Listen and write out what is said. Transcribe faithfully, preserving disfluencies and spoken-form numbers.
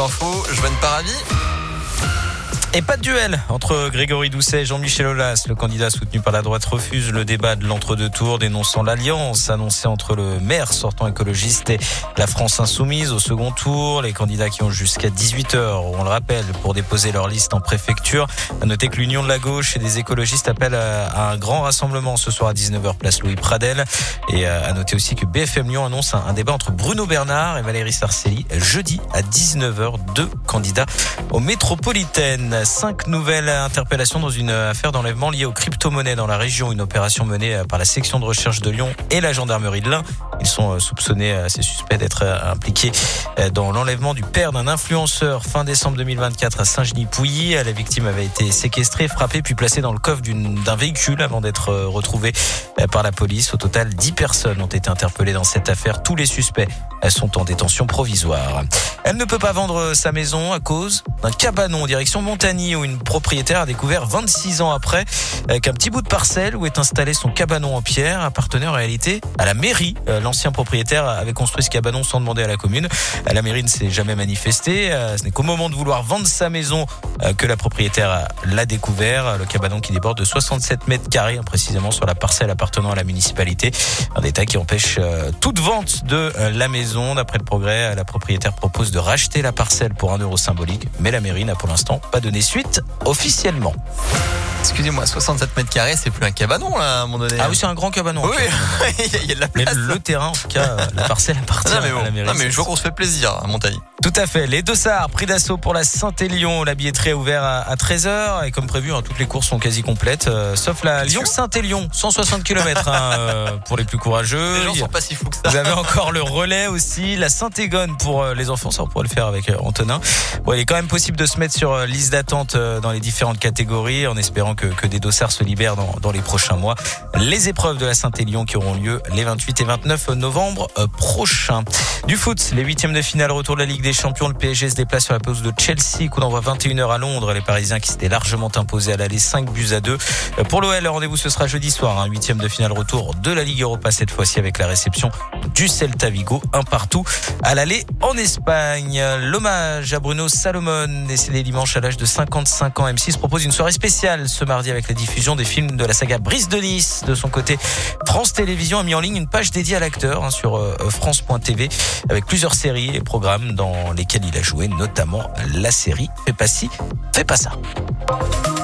infos, Joanne Paravis. Et pas de duel entre Grégory Doucet et Jean-Michel Aulas. Le candidat soutenu par la droite refuse le débat de l'entre-deux tours, dénonçant l'alliance annoncée entre le maire sortant écologiste et la France insoumise au second tour. Les candidats qui ont jusqu'à dix-huit heures, on le rappelle, pour déposer leur liste en préfecture. À noter que l'Union de la gauche et des écologistes appellent à un grand rassemblement ce soir à dix-neuf heures, place Louis Pradel. Et à noter aussi que B F M Lyon annonce un débat entre Bruno Bernard et Valérie Sarcelli jeudi à dix-neuf heures. Deux candidats aux métropolitaines. Cinq nouvelles interpellations dans une affaire d'enlèvement liée aux crypto-monnaies dans la région. Une opération menée par la section de recherche de Lyon et la gendarmerie de l'Ain. Ils sont soupçonnés, ces suspects, d'être impliqués dans l'enlèvement du père d'un influenceur fin décembre deux mille vingt-quatre à Saint-Genis-Pouilly. La victime avait été séquestrée, frappée puis placée dans le coffre d'une, d'un véhicule avant d'être retrouvée par la police. Au total, dix personnes ont été interpellées dans cette affaire. Tous les suspects sont en détention provisoire. Elle ne peut pas vendre sa maison à cause d'un cabanon en direction Montagny où une propriétaire a découvert vingt-six ans après qu'un petit bout de parcelle où est installé son cabanon en pierre appartenait en réalité à la mairie. L'ancien propriétaire avait construit ce cabanon sans demander à la commune. La mairie ne s'est jamais manifestée. Ce n'est qu'au moment de vouloir vendre sa maison que la propriétaire l'a découvert. Le cabanon qui déborde de soixante-sept mètres carrés, précisément sur la parcelle appartenant à la municipalité. Un détail qui empêche toute vente de la maison. D'après le Progrès, la propriétaire propose de racheter la parcelle pour un euro symbolique, mais la mairie n'a pour l'instant pas donné suite officiellement. Excusez-moi, soixante-sept mètres carrés, c'est plus un cabanon là, à un moment donné. Ah oui, c'est un grand cabanon. Oui, il y a de la place. Mais le terrain, en tout cas, la parcelle appartient non, mais bon, à la mairie. Non, mais je vois qu'on se fait plaisir à Montagny. Tout à fait. Les Dossards, prix d'assaut pour la Saint-Élion. La billetterie est ouverte à treize heures et comme prévu, hein, toutes les courses sont quasi complètes, euh, sauf la Lyon-Saint-Élion, cent soixante kilomètres hein, euh, pour les plus courageux. Les gens sont pas si fous que ça. Vous avez encore le relais aussi, la Saint-Égone pour euh, les enfants, ça on pourrait le faire avec euh, Antonin. Bon, il est quand même possible de se mettre sur euh, liste d'attente euh, dans les différentes catégories en espérant que, que des Dossards se libèrent dans, dans les prochains mois. Les épreuves de la Saint-Élion qui auront lieu les vingt-huit et vingt-neuf novembre euh, prochains. Du foot, les huitièmes de finale, retour de la Ligue des Champions. Le P S G se déplace sur la pelouse de Chelsea, coup d'envoi vingt et une heures à Londres. Les Parisiens qui s'étaient largement imposés à l'aller cinq buts à deux. Pour l'O L, le rendez-vous ce sera jeudi soir, hein, huitième de finale retour de la Ligue Europa cette fois-ci avec la réception du Celta Vigo, un partout à l'aller en Espagne. L'hommage à Bruno Salomon, décédé dimanche à l'âge de cinquante-cinq ans. M six propose une soirée spéciale ce mardi avec la diffusion des films de la saga Brice de Nice. De son côté, France Télévisions a mis en ligne une page dédiée à l'acteur hein, sur euh, France point T V avec plusieurs séries et programmes dans lesquels il a joué, notamment la série Fais pas ci, fais pas ça.